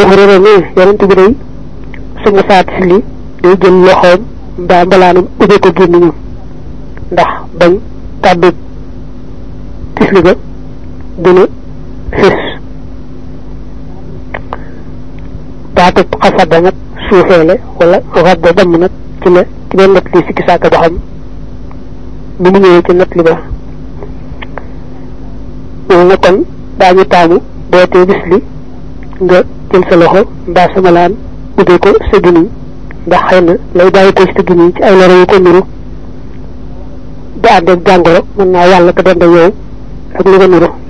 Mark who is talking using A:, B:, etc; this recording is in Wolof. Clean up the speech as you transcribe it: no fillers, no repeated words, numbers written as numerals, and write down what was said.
A: hurere ne yonent bi day su ma saat ci li day jël loxoom mbaa mbalaanam ubbe ko gémmiñam ndax bañ kàddu tisli ga dina fis baatu xasada nag suufeele wala radda damm nag ci la ci benn nat li sikki saaka ba xam ni mu ñëwee ci nat li ba na kon daañu taamu boo tee bis li nga jël sa loxo mbaa sa malaan ubbe ko sa gimiñ ndax xëy na lay bàyyi ko ci sa gimiñ ci ay loro yu ko niru ba ànd ak jàngoro mën naa yàlla ko dend yow ak li nga niru